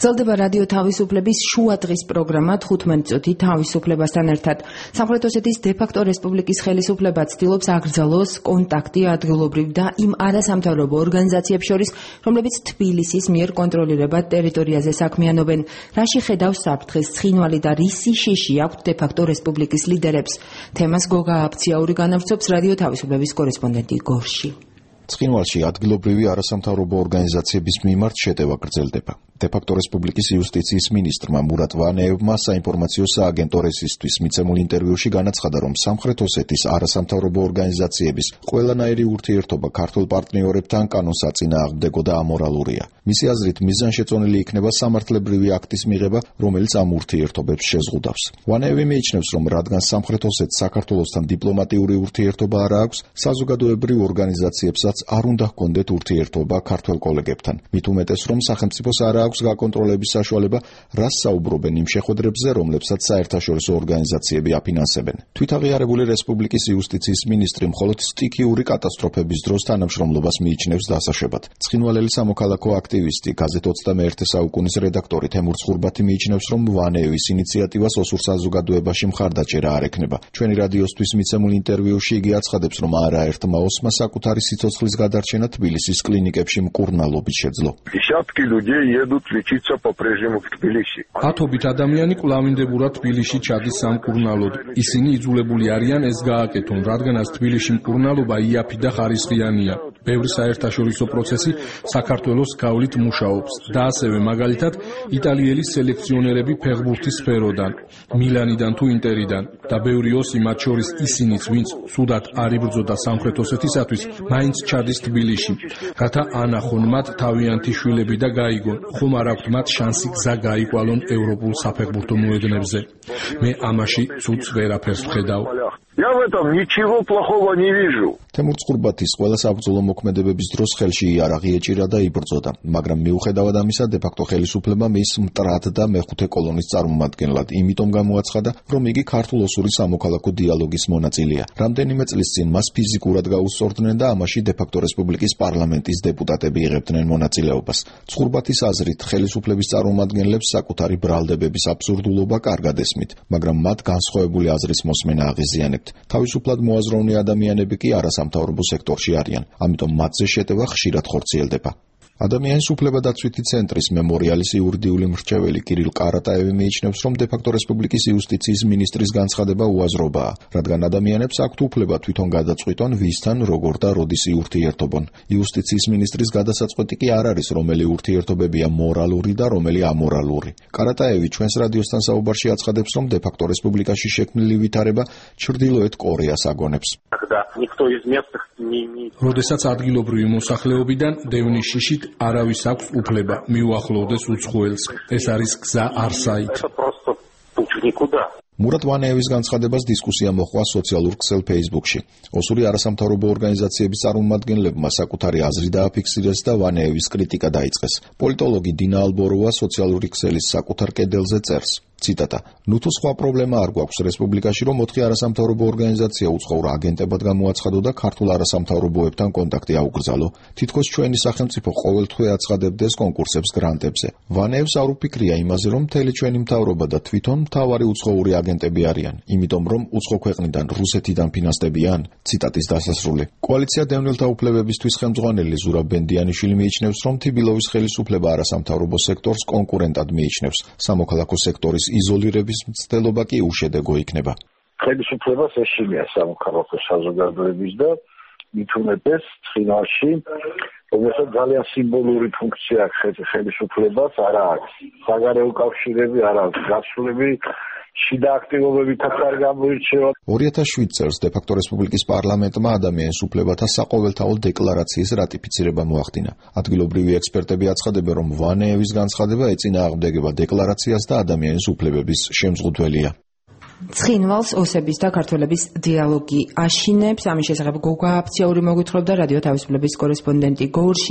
გრძელდება რადიო თავისუფლების შუა დღის პროგრამა 15 წუთი თავისუფლებასთან ერთად. სამხრეთ ოსეთის დე-ფაქტო რესპუბლიკის ხელისუფლება ცდილობს აკრძალოს კონტაქტი ადგილობრივ და იმ არასამთავრობო ორგანიზაციებს შორის, რომლებიც თბილისის მიერ კონტროლირებად ტერიტორიაზე საქმიანობენ. რაში ხედავს საფრთხეს ცხინვალი და რისი შიში აქვთ დე-ფაქტო რესპუბლიკის ლიდერებს? თემას გოგა აფციაური განავრცობს რადიო თავისუფლების კორესპონდენტი გორში. ცხინვალში ადგილობრივი არასამთავრობო ორგანიზაციების მიმართ შეტევა გრძელდება. დე-ფაქტო რესპუბლიკის იუსტიციის მინისტრმა მურატ ვანეევმა საინფორმაციო სააგენტო რესისთვის მიცემულ ინტერვიუში განაცხადა, რომ სამხრეთ ოსეთის არასამთავრობო ორგანიზაციების ყველანაირი ურთიერთობა ქართულ პარტნიორებთან კანონსაწინააღმდეგო და ამორალურია. მისი აზრით, მიზანშეწონილი იქნება სამართლებრივი აქტის მიღება, რომელიც ამ ურთიერთობებს შეზღუდავს. ვანეევი მიიჩნევს, რომ რადგან სამხრეთ osets საქართველოსთან დიპლომატიური ურთიერთობა არ აქვს, საზოგადოებრივ ორგანიზაციებსაც არ უნდა ჰქონდეთ ურთიერთობა ქართველ კოლეგებთან. მით უმეტეს, რომ სახელმწიფოს არ აქვს გაკონტროლების საშუალება, რას საუბრობენ იმ შეხვედრებზე, რომლებსაც საერთაშორისო ორგანიზაციები აფინანსებენ. თვითაღიარებული რესპუბლიკის იუსტიციის მინისტრი მხოლოდ სტიქიური კატასტროფების დროს თანამშრომლობას მიიჩნევს დასაშვებად. ცხინვალელი სამოქალაქო აქტივისტი, გაზეთ 21 საუკუნის რედაქტორი თემურ ცღურბათი მიიჩნევს, რომ ვანეევის ინიციატივას ოსურ საზოგადოებაში მხარდაჭერა არ ექნება. ჩვენი რადიოსთვის მიცემულ ინტერვიუში იგი აცხადებს, რომ არაერთმა ოსმა საკუთარი სიცოცხლის გადარჩენა თბილისის კლინიკებში მკურნალობით შეძლო. ათობით ადამიანი კვლავინდებურად თბილისში ჩადის სამკურნალოდ. ისინი იძულებული არიან ეს გააკეთონ, რადგანაც თბილისში მკურნალობა იაფი და ხარისხიანია. ბევრი საერთაშორისო პროცესი საქართველოს გავლით მუშაობს და ასევე მაგალითად იტალიელი სელექციონერები ფეხბურთის სფეროდან, მილანიდან თუ ინტერიდან და ბევრი ოსი, მათ შორის ისინიც, ვინც ცუდად არ იბრძოდა სამხრეთ ოსეთისათვის, მაინც ჩადის თბილისში, რათა ანახონ მათ თავიანთი შვილები და გაიგონ, ხომ არ აქვთ მათ შანსი გზა გაიკვალონ ევროპულ საფეხბურთო მოედნებზე. მე ამაში ცუდს ვერაფერს ვხედავ. Я в этом ничего плохого не вижу. თემურ ცღურბათის ყველა საბრძოლო მოქმედებების დროს ხელში იარაღი ეჭირა და იბრძოდა, მაგრამ მიუხედავად ამისა, დე-ფაქტო ხელისუფლება მის მტრად და მეხუთე კოლონის წარმომადგენლად იმიტომ გამოაცხადა, რომ იგი ქართულ-ოსური სამოქალაქო დიალოგის მონაწილეა. რამდენიმე წლის წინ მას ფიზიკურად გაუსწორდნენ და ამაში დე-ფაქტო რესპუბლიკის პარლამენტის დეპუტატები იღებდნენ მონაწილეობას. ცღურბათის აზრით, ხელისუფლების წარმომადგენლებს საკუთარი ბრალდებების აბსურდულობა კარგად ესმით, მაგრამ მათ განსხვავებული აზრის მოსმენა აღიზიანებთ. თავისუფლად მოაზროვნე ადამიანები კი არასამთავრობო სექტორში არიან, ამიტომ მათზე შეტევა ხშირად ხორციელდება. ადამიანის უფლებადაცვითი ცენტრის მემორიალის იურიდიული მრჩეველი კირილ კარატაევი მიიჩნევს, რომ დე-ფაქტო რესპუბლიკის იუსტიციის მინისტრის განცხადება უაზრობაა, რადგან ადამიანებს აქვთ უფლება თვითონ გადაწყვიტონ, ვისთან, როგორ და როდის იურთიერთობონ. იუსტიციის მინისტრის გადასაწყვეტი კი არ არის, რომელი ურთიერთობებია მორალური და რომელი ამორალური. კარატაევი ჩვენს რადიოსთან საუბარში აცხადებს, რომ დე-ფაქტო რესპუბლიკაში შექმნილი ვითარება ჩრდილოეთ კორეას აგონებს. როდესაც ადგილობრივი მოსახლეობიდან დევნის შიშით არავის აქვს უფლება მიუახლოვდეს უცხოელს. ეს არის გზა არსაით. მურატ ვანეევის განცხადებას დისკუსია მოჰყვა სოციალურ ქსელ Facebook-ში. ოსური არასამთავრობო ორგანიზაციების წარმომადგენლებმა საკუთარი აზრი დააფიქსირეს და ვანეევის კრიტიკა დაიწყეს. პოლიტოლოგი დინა ალბოროვა სოციალური ქსელის საკუთარ კედელზე წერს. ციტატა: ნუ თუ სხვა პრობლემა არ გვაქვს რესპუბლიკაში, რომ 4 არასამთავრობო ორგანიზაცია უცხოურ აგენტებად გამოაცხადო და ქართულ არასამთავრობოებთან კონტაქტი აუგრძალო. თითქოს ჩვენი სახელმწიფო ყოველთვე აცხადებდეს კონკურსებს გრანტებზე. ვანეევს არ უფიქრია იმაზე, რომ მთელი ჩვენი მთავრობა და თვითონ მთავარი უცხოური აგენტები არიან, იმიტომ რომ უცხო ქვეყნიდან რუსეთიდან ფინანსდებიან. ციტატის დასასრული. კოალიცია დევნილთა უფლებებისთვის ხელმძღვანელი ზურაბ ბენდიანიშვილი მიიჩნევს, რომ თბილისის ხელისუფლება არასამთავრობო სექტორს კონკურენტად მიიჩნევს. სამოქალაქო სექტორის იზოლირების მცდელობა კი უშედეგო იქნება. ხელისუფლებას ეშინია სამოქალაქო საზოგადოების და მით უმეტეს ცხინვალში, რომელსაც ძალიან სიმბოლური ფუნქცია აქვს ხელისუფლებას არა აქვს. საგარეო კავშირები არ აქვს, გასვლები შიდა აქტივობებითაც არ გამოირჩევა. 2007 წელს დე-ფაქტო რესპუბლიკის პარლამენტმა ადამიანის უფლებათა საყოველთაო დეკლარაციის რატიფიცირება მოახდინა. ადგილობრივი ექსპერტები აცხადებენ, რომ ვანეევის განცხადება ეწინააღმდეგება დეკლარაციას და ადამიანის უფლებების შემზღუდველია. ცხინვალს ოსების და ქართველების დიალოგი აშინებს. ამის შესახებ გოგა აფციაური მოგვითხრობდა რადიო თავისუფლების კორესპონდენტი გორში.